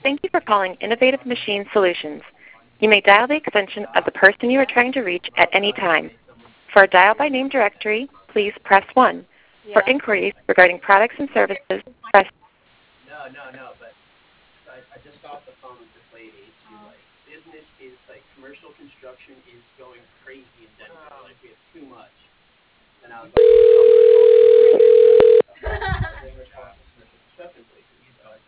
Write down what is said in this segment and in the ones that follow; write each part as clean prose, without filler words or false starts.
Thank you for calling Innovative Machine Solutions. You may dial the extension of the person you are trying to reach at any time. For a dial by name directory, please press 1. For inquiries regarding products and services, press No, but I just got off the phone with this lady. She's like, business is like commercial construction is going crazy in Denver. Like we have too much. And I was like, business process commercial construction place. And he's like,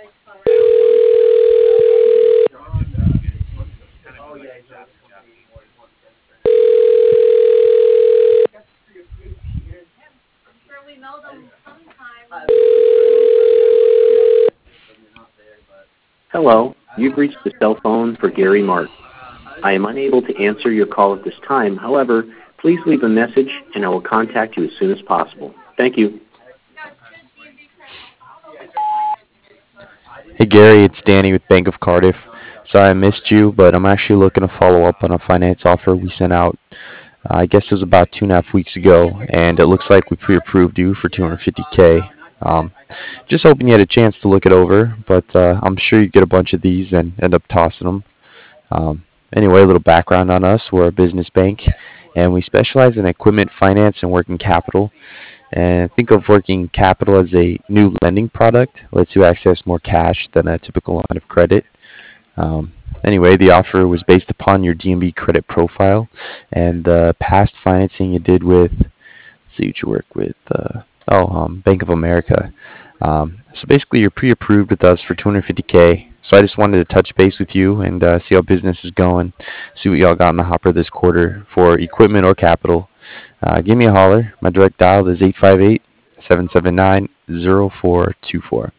oh yeah, he's not the company anymore. He's wanting transfer. That's pre-approved here. I'm sure we know them sometime. You're not there, but. Hello, you've reached the cell phone for Gary Mark. I am unable to answer your call at this time. However, please leave a message and I will contact you as soon as possible. Thank you. Hey Gary, it's Danny with Bank of Cardiff. Sorry I missed you, but I'm actually looking to follow up on a finance offer we sent out. I guess it was about 2.5 weeks ago, and it looks like we pre-approved you for 250K. Just hoping you had a chance to look it over, but I'm sure you get a bunch of these and end up tossing them. Anyway, a little background on us. We're a business bank, and we specialize in equipment finance and working capital. And think of working capital as a new lending product, lets you access more cash than a typical line of credit. Anyway, the offer was based upon your DNB credit profile and the past financing you did with, see what you work with, Bank of America. So basically, you're pre-approved with us for 250K. So I just wanted to touch base with you and see how business is going, see what y'all got in the hopper this quarter for equipment or capital. Give me a holler. My direct dial is 858-779-0424.